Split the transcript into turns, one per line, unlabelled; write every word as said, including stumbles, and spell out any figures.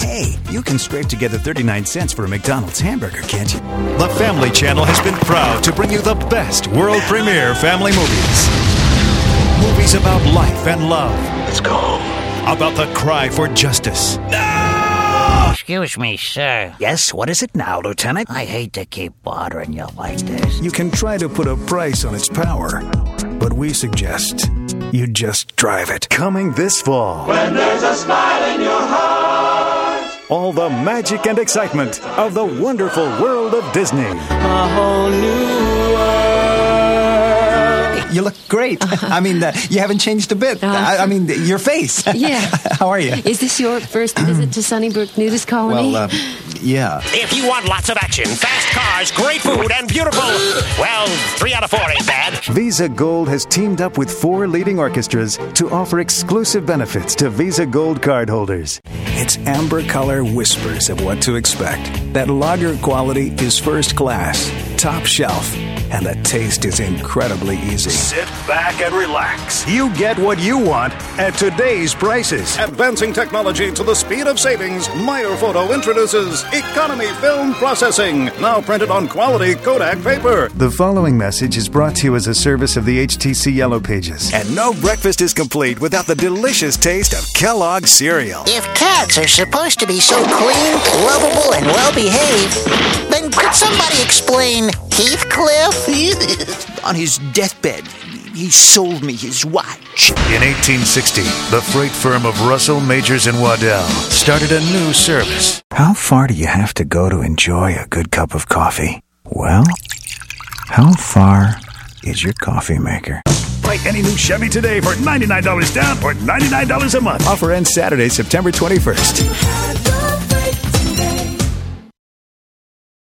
Hey, you can scrape together thirty-nine cents for a McDonald's hamburger, can't you?
The Family Channel has been proud to bring you the best world premiere family movies. Movies about life and love.
Let's go.
About the cry for justice.
No! Excuse me, sir.
Yes, what is it now, Lieutenant?
I hate to keep bothering you like this.
You can try to put a price on its power, but we suggest you just drive it.
Coming this fall.
When there's a smile in your heart.
All the magic and excitement of the wonderful world of Disney.
A whole new world.
You look great. Uh-huh. I mean, uh, you haven't changed a bit. Uh-huh. I, I mean, your face.
Yeah.
How are you?
Is this your first visit to Sunnybrook Nudist Colony?
Well, uh, yeah.
If you want lots of action, fast cars, great food, and beautiful, well, three out of four ain't bad.
Visa Gold has teamed up with four leading orchestras to offer exclusive benefits to Visa Gold cardholders.
Its amber color whispers of what to expect. That lager quality is first class, top shelf, and the taste is incredibly easy.
Sit back and relax.
You get what you want at today's prices. Advancing technology to the speed of savings, Meyer Photo introduces Economy Film Processing, now printed on quality Kodak paper. The following message is brought to you as a service of the H T C Yellow Pages.
And no breakfast is complete without the delicious taste of Kellogg's cereal.
If cats are supposed to be so clean, lovable, and well-behaved, then could somebody explain Heathcliff?
On his deathbed, he sold me his watch.
In eighteen sixty, the freight firm of Russell, Majors, and Waddell started a new service.
How far do you have to go to enjoy a good cup of coffee? Well, how far is your coffee maker?
Buy any new Chevy today for ninety-nine dollars down or ninety-nine dollars a month.
Offer ends Saturday, September twenty-first.